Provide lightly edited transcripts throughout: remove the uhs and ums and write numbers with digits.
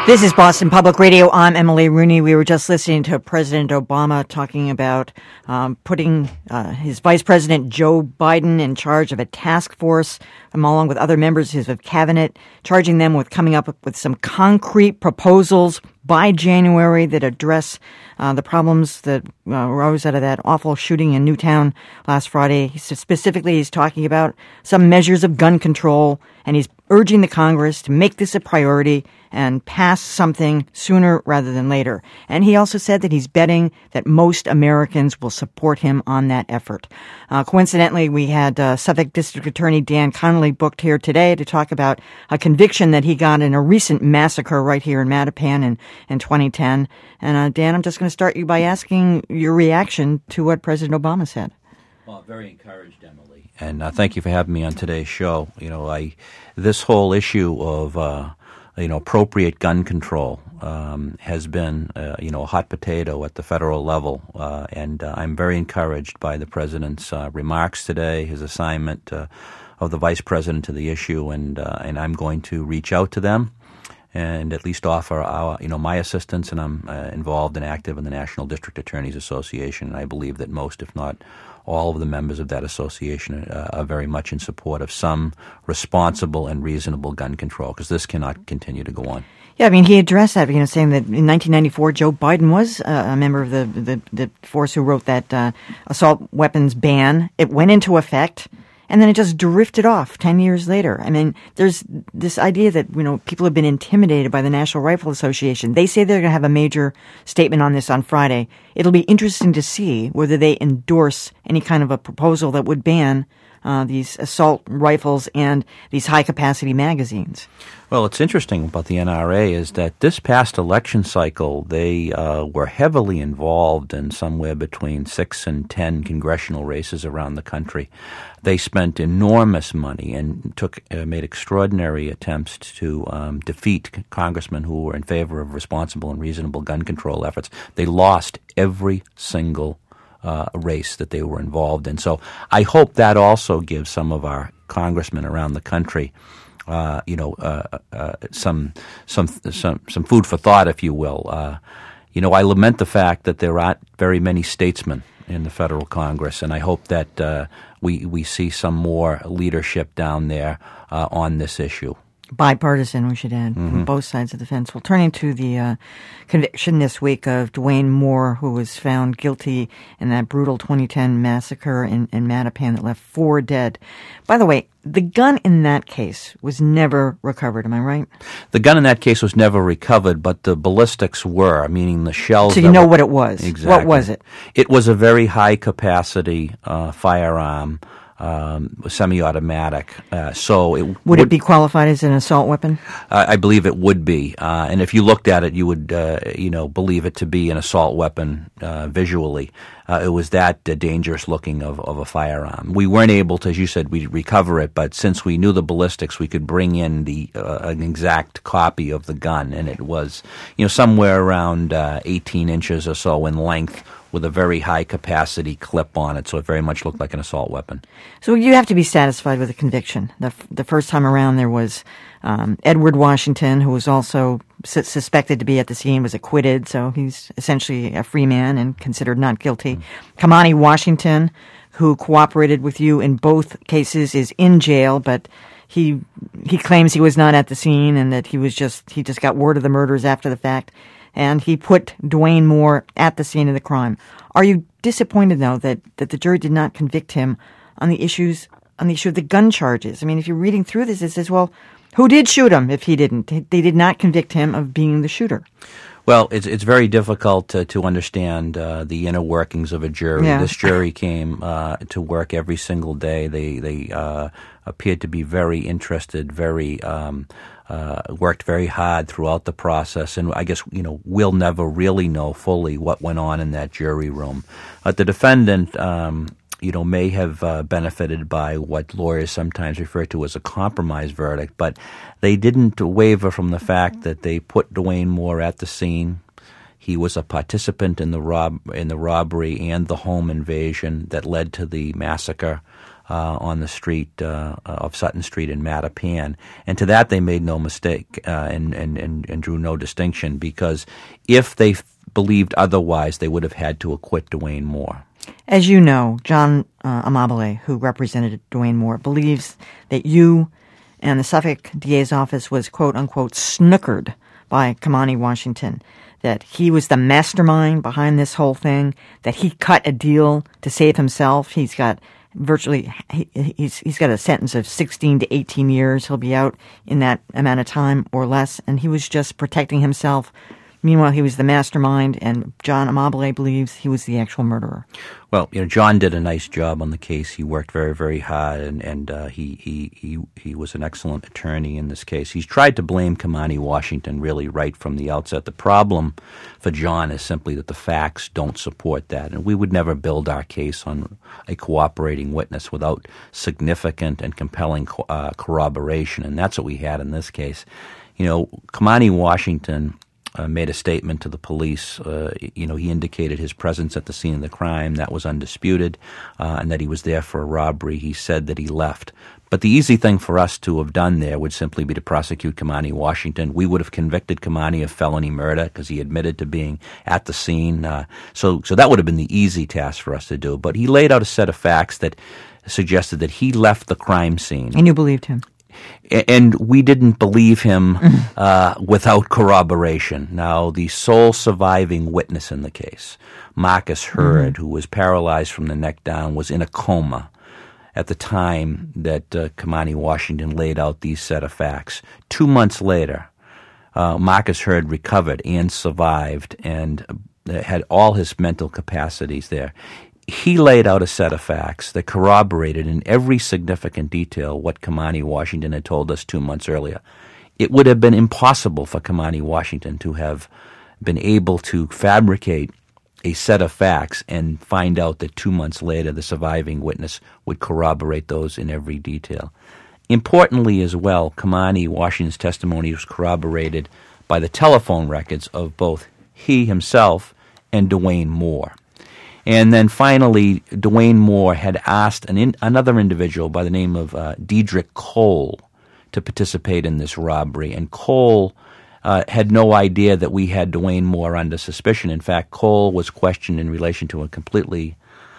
This is Boston Public Radio. I'm Emily Rooney. We were just listening to President Obama talking about putting his Vice President Joe Biden in charge of a task force, along with other members of his cabinet, charging them with coming up with some concrete proposals by January that address the problems that arose out of that awful shooting in Newtown last Friday. Specifically, he's talking about some measures of gun control, and he's urging the Congress to make this a priority and pass something sooner rather than later. And he also said that he's betting that most Americans will support him on that effort. Coincidentally, we had Suffolk District Attorney Dan Connolly booked here today to talk about a conviction that he got in a recent massacre right here in Mattapan in 2010. And Dan, I'm just going to start you by asking your reaction to what President Obama said. Well, very encouraged, Emily. And thank you for having me on today's show. This whole issue of appropriate gun control has been a hot potato at the federal level, and I'm very encouraged by the president's remarks today, his assignment of the vice president to the issue, and I'm going to reach out to them and at least offer my assistance, and I'm involved and active in the National District Attorneys Association, and I believe that most, if not all of the members of that association are very much in support of some responsible and reasonable gun control, because this cannot continue to go on. Yeah, I mean, he addressed that, saying that in 1994, Joe Biden was a member of the force who wrote that assault weapons ban. It went into effect, and then it just drifted off 10 years later. I mean, there's this idea that, people have been intimidated by the National Rifle Association. They say they're going to have a major statement on this on Friday. It'll be interesting to see whether they endorse any kind of a proposal that would ban these assault rifles and these high-capacity magazines. Well, what's interesting about the NRA is that this past election cycle, they were heavily involved in somewhere between 6 and 10 congressional races around the country. They spent enormous money and made extraordinary attempts to defeat congressmen who were in favor of responsible and reasonable gun control efforts. They lost every single race that they were involved in. So I hope that also gives some of our congressmen around the country some food for thought, if you will. I lament the fact that there aren't very many statesmen in the federal Congress, and I hope that we see some more leadership down there on this issue. Bipartisan, we should add, from both sides of the fence. Well, turning to the conviction this week of Dwayne Moore, who was found guilty in that brutal 2010 massacre in Mattapan that left 4 dead. By the way, the gun in that case was never recovered, am I right? The gun in that case was never recovered, but the ballistics were, meaning the shells. So you know what it was. Exactly. What was it? It was a very high-capacity firearm, semi-automatic. Would it be qualified as an assault weapon? I believe it would be. And if you looked at it, you would, believe it to be an assault weapon visually. It was that dangerous looking of a firearm. We weren't able to, as you said, we recover it, but since we knew the ballistics, we could bring in an exact copy of the gun, and it was, somewhere around 18 inches or so in length, with a very high-capacity clip on it, so it very much looked like an assault weapon. So you have to be satisfied with the conviction. The first time around there was Edward Washington, who was also suspected to be at the scene, was acquitted, so he's essentially a free man and considered not guilty. Kamani Washington, who cooperated with you in both cases, is in jail, but he claims he was not at the scene and that he just got word of the murders after the fact. And he put Dwayne Moore at the scene of the crime. Are you disappointed, though, that the jury did not convict him on the issue of the gun charges? I mean, if you're reading through this, it says, well, who did shoot him if he didn't? They did not convict him of being the shooter. Well, it's very difficult to understand the inner workings of a jury. Yeah. This jury came to work every single day. They appeared to be very interested, worked very hard throughout the process, and I guess we'll never really know fully what went on in that jury room. The defendant, may have benefited by what lawyers sometimes refer to as a compromise verdict, but they didn't waver from the fact that they put Dwayne Moore at the scene. He was a participant in the robbery and the home invasion that led to the massacre. on the street of Sutton Street in Mattapan. And to that they made no mistake and drew no distinction, because if they believed otherwise, they would have had to acquit Duane Moore. As you know, John Amabile, who represented Duane Moore, believes that you and the Suffolk DA's office was, quote-unquote, snookered by Kamani Washington, that he was the mastermind behind this whole thing, that he cut a deal to save himself. He's got he's got a sentence of 16 to 18 years. He'll be out in that amount of time or less, and he was just protecting himself. Meanwhile, he was the mastermind, and John Amabile believes he was the actual murderer. Well, John did a nice job on the case. He worked very, very hard, and he was an excellent attorney in this case. He's tried to blame Kamani Washington really right from the outset. The problem for John is simply that the facts don't support that, and we would never build our case on a cooperating witness without significant and compelling corroboration, and that's what we had in this case. Kamani Washington made a statement to the police. He indicated his presence at the scene of the crime. That was undisputed, and that he was there for a robbery. He said that he left. But the easy thing for us to have done there would simply be to prosecute Kamani Washington. We would have convicted Kamani of felony murder because he admitted to being at the scene. So that would have been the easy task for us to do. But he laid out a set of facts that suggested that he left the crime scene. And you believed him? And we didn't believe him without corroboration. Now, the sole surviving witness in the case, Marcus Hurd, who was paralyzed from the neck down, was in a coma at the time that Kamani Washington laid out these set of facts. 2 months later, Marcus Hurd recovered and survived and had all his mental capacities there. He laid out a set of facts that corroborated in every significant detail what Kamani Washington had told us 2 months earlier. It would have been impossible for Kamani Washington to have been able to fabricate a set of facts and find out that 2 months later the surviving witness would corroborate those in every detail. Importantly as well, Kamani Washington's testimony was corroborated by the telephone records of both he himself and Duane Moore. And then finally, Duane Moore had asked another individual by the name of Dedrick Cole to participate in this robbery. And Cole had no idea that we had Duane Moore under suspicion. In fact, Cole was questioned in relation to a completely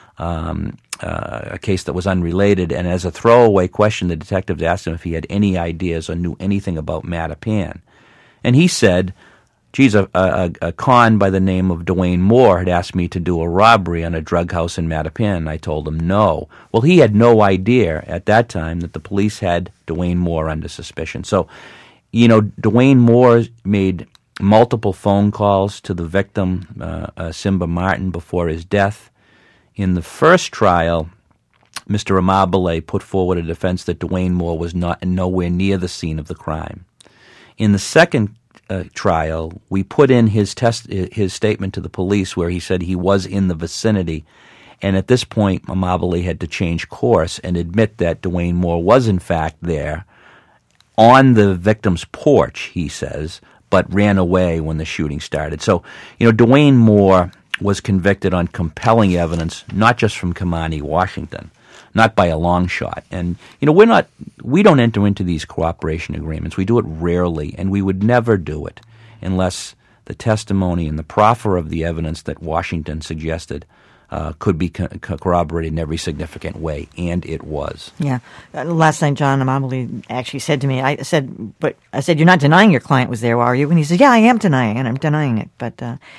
a case that was unrelated. And as a throwaway question, the detectives asked him if he had any ideas or knew anything about Mattapan. And he said, geez, a con by the name of Duane Moore had asked me to do a robbery on a drug house in Mattapan, and I told him no. Well, he had no idea at that time that the police had Duane Moore under suspicion. So, Duane Moore made multiple phone calls to the victim, Simba Martin, before his death. In the first trial, Mr. Amabile put forward a defense that Duane Moore was nowhere near the scene of the crime. In the second trial, we put in his statement to the police where he said he was in the vicinity, and at this point Amabile had to change course and admit that Duane Moore was in fact there on the victim's porch, he says, but ran away when the shooting started. So, Duane Moore was convicted on compelling evidence, not just from Kamani Washington, not by a long shot. And, we don't enter into these cooperation agreements. We do it rarely, and we would never do it unless the testimony and the proffer of the evidence that Washington suggested could be corroborated in every significant way, and it was. Yeah. Last night, John Amabile actually said to me, I said, you're not denying your client was there, are you? And he said, yeah, I am denying, and I'm denying it. But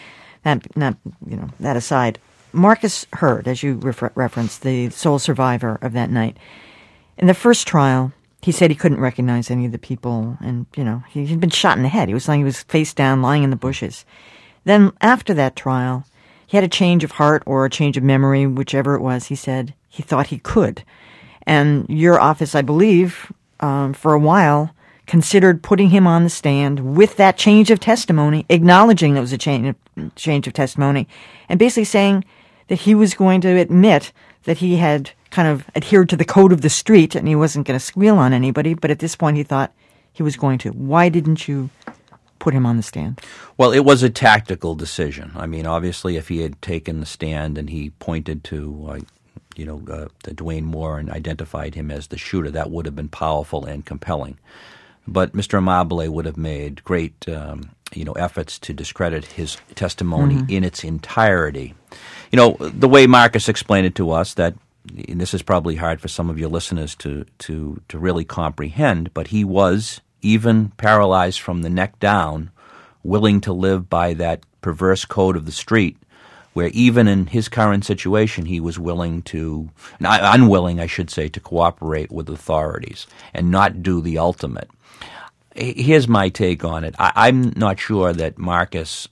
that aside, Marcus Hurd, as you referenced, the sole survivor of that night, in the first trial, he said he couldn't recognize any of the people, and, he'd been shot in the head. He was face down, lying in the bushes. Then, after that trial, he had a change of heart or a change of memory, whichever it was, he said he thought he could. And your office, I believe, for a while, considered putting him on the stand with that change of testimony, acknowledging it was a change of testimony, and basically saying that he was going to admit that he had kind of adhered to the code of the street and he wasn't going to squeal on anybody, but at this point he thought he was going to. Why didn't you put him on the stand? Well, it was a tactical decision. I mean, obviously, if he had taken the stand and he pointed to Dwayne Moore and identified him as the shooter, that would have been powerful and compelling. But Mr. Amabile would have made great, efforts to discredit his testimony in its entirety. The way Marcus explained it to us, that, and this is probably hard for some of your listeners to really comprehend, but he was, even paralyzed from the neck down, willing to live by that perverse code of the street, where even in his current situation he was unwilling, I should say, to cooperate with authorities and not do the ultimate. Here's my take on it. I'm not sure that Marcus,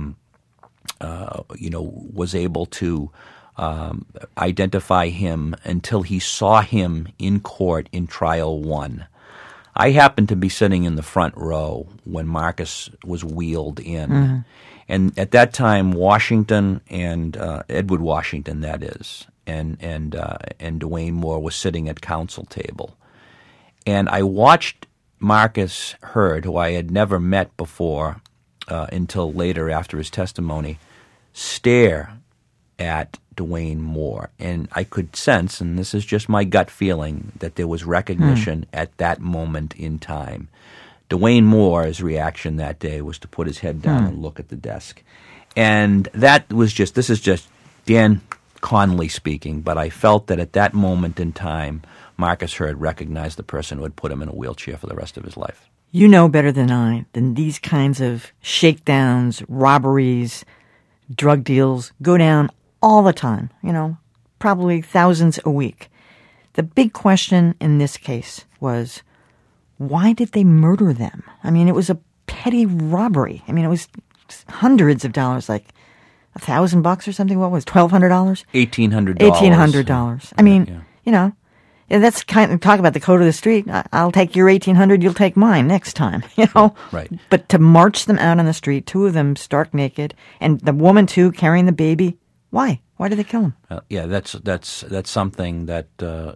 was able to identify him until he saw him in court in trial 1. I happened to be sitting in the front row when Marcus was wheeled in. And at that time, Washington and Edward Washington, that is, and Dwayne Moore was sitting at counsel table. And I watched Marcus Hurd, who I had never met before until later after his testimony, stare at Dwayne Moore. And I could sense, and this is just my gut feeling, that there was recognition at that moment in time. Dwayne Moore's reaction that day was to put his head down and look at the desk. And that was this is just Dan Connolly speaking, but I felt that at that moment in time, Marcus Hurd recognized the person who had put him in a wheelchair for the rest of his life. You know better than I that these kinds of shakedowns, robberies, drug deals go down all the time, probably thousands a week. The big question in this case was, why did they murder them? I mean, it was a petty robbery. I mean, it was hundreds of dollars, like $1,000 or something. What was $1,200? $1,800. $1,800. I mean, that's kind of talk about the code of the street. I'll take your $1,800. You'll take mine next time. Right. But to march them out on the street, two of them stark naked, and the woman too carrying the baby. Why? Why did they kill him? That's something that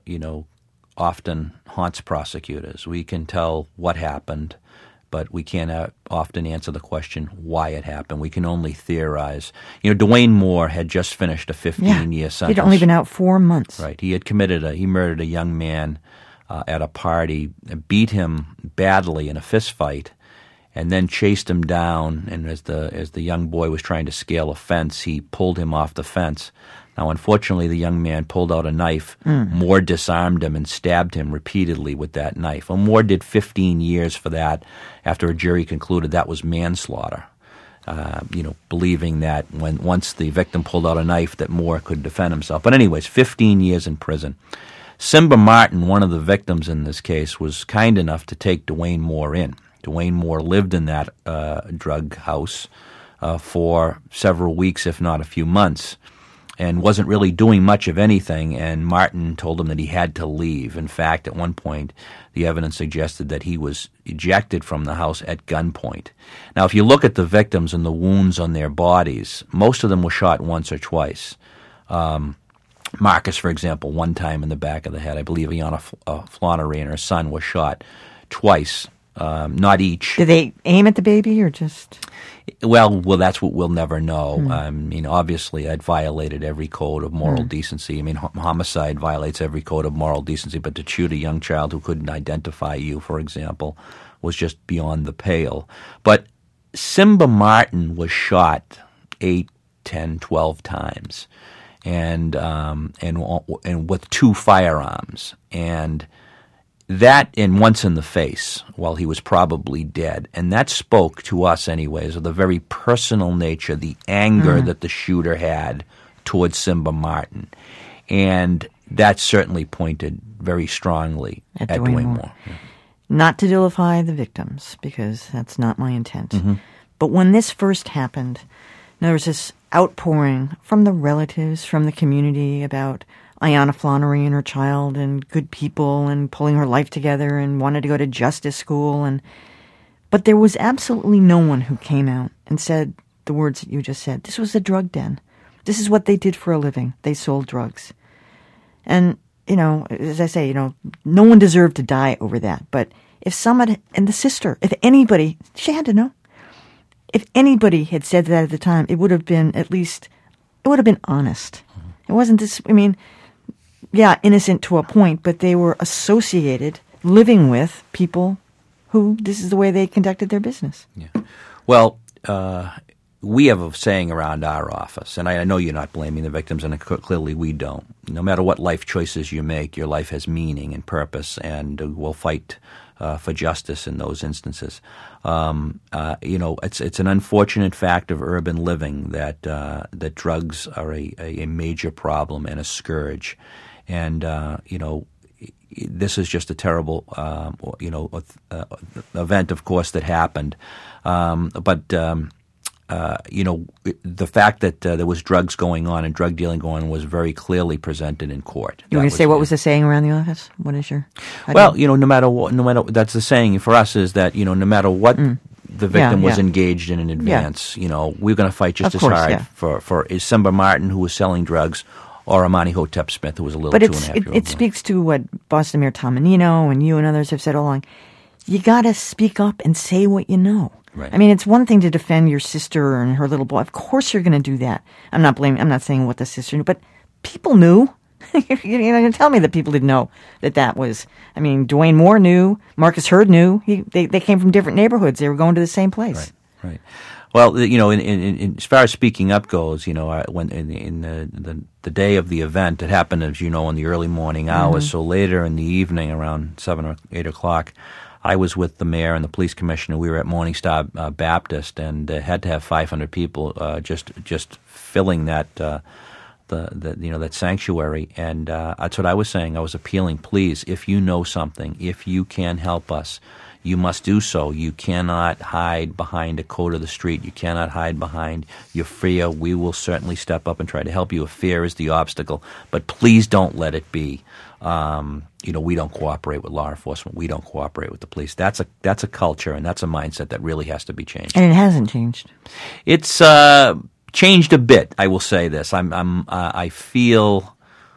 often haunts prosecutors. We can tell what happened, but we can't often answer the question why it happened. We can only theorize. Dwayne Moore had just finished a 15-year sentence. He'd only been out 4 months. Right. He had he murdered a young man at a party, beat him badly in a fist fight, and then chased him down. And as the young boy was trying to scale a fence, he pulled him off the fence. Now, unfortunately, the young man pulled out a knife. Moore disarmed him and stabbed him repeatedly with that knife. Well, Moore did 15 years for that after a jury concluded that was manslaughter, believing that once the victim pulled out a knife that Moore could defend himself. But anyways, 15 years in prison. Simba Martin, one of the victims in this case, was kind enough to take Dwayne Moore in. Dwayne Moore lived in that drug house for several weeks, if not a few months, and wasn't really doing much of anything, and Martin told him that he had to leave. In fact, at one point, the evidence suggested that he was ejected from the house at gunpoint. Now, if you look at the victims and the wounds on their bodies, most of them were shot once or twice. Marcus, for example, one time in the back of the head. I believe Ayanna Flannery and her son were shot twice, not each. Did they aim at the baby or just... Well, that's what we'll never know. Obviously, that violated every code of moral decency. I mean, homicide violates every code of moral decency, but to shoot a young child who couldn't identify you, for example, was just beyond the pale. But Simba Martin was shot 8, 10, 12 times, and with 2 firearms, and once in the face while he was probably dead. And that spoke to us anyways of the very personal nature, the anger that the shooter had towards Simba Martin. And that certainly pointed very strongly at Dwayne Moore. Yeah. Not to vilify the victims, because that's not my intent. But when this first happened, there was this outpouring from the relatives, from the community about Ayanna Flannery and her child and good people and pulling her life together and wanted to go to justice school. But there was absolutely no one who came out and said the words that you just said. This was a drug den. This is what they did for a living. They sold drugs. And, as I say, no one deserved to die over that. But if someone, and the sister, if anybody, she had to know. If anybody had said that at the time, it would have been honest. It wasn't this, innocent to a point, but they were associated, living with people who this is the way they conducted their business. Yeah. Well, we have a saying around our office, and I know you're not blaming the victims, and clearly we don't. No matter what life choices you make, your life has meaning and purpose, and we'll fight for justice in those instances. It's an unfortunate fact of urban living that drugs are a major problem and a scourge, and this is just a terrible event, of course, that happened, but. The fact that there was drugs going on and drug dealing going on was very clearly presented in court. You want to say what was the saying around the office? What is your? Well, no matter what, that's the saying for us is that no matter what the victim was engaged in advance, we're going to fight just as hard for Simba Martin, who was selling drugs, or Amani Hotep Smith, who was a little 2.5-year-old. It speaks to what Boston Mayor Tom Menino and you and others have said all along. You got to speak up and say what you know. Right. I mean, it's one thing to defend your sister and her little boy. Of course you're going to do that. I'm not saying what the sister knew, but people knew. You're going to tell me that people didn't know that was. I mean, Dwayne Moore knew. Marcus Hurd knew. They came from different neighborhoods. They were going to the same place. Right. Well, in as far as speaking up goes, when in the day of the event, it happened, as you know, in the early morning hours. Mm-hmm. So later in the evening, around 7 or 8 o'clock, I was with the mayor and the police commissioner. We were at Morningstar Baptist, and had to have 500 people just filling that that sanctuary. And that's what I was saying. I was appealing, please, if you know something, if you can help us, you must do so. You cannot hide behind a code of the street. You cannot hide behind your fear. We will certainly step up and try to help you if fear is the obstacle. But please don't let it be. We don't cooperate with law enforcement. We don't cooperate with the police. That's a culture, and that's a mindset that really has to be changed. And it hasn't changed. It's changed a bit. I will say this. I feel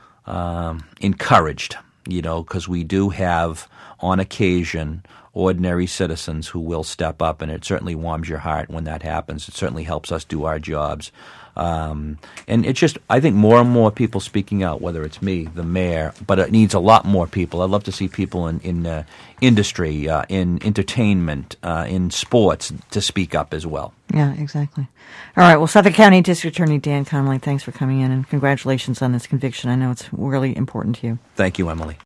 encouraged, because we do have on occasion ordinary citizens who will step up, and it certainly warms your heart when that happens. It certainly helps us do our jobs. And it's just, I think more and more people speaking out, whether it's me, the mayor, but it needs a lot more people. I'd love to see people in industry, in entertainment, in sports to speak up as well. Yeah, exactly. All right. Well, Suffolk County District Attorney Dan Connolly, thanks for coming in, and congratulations on this conviction. I know it's really important to you. Thank you, Emily.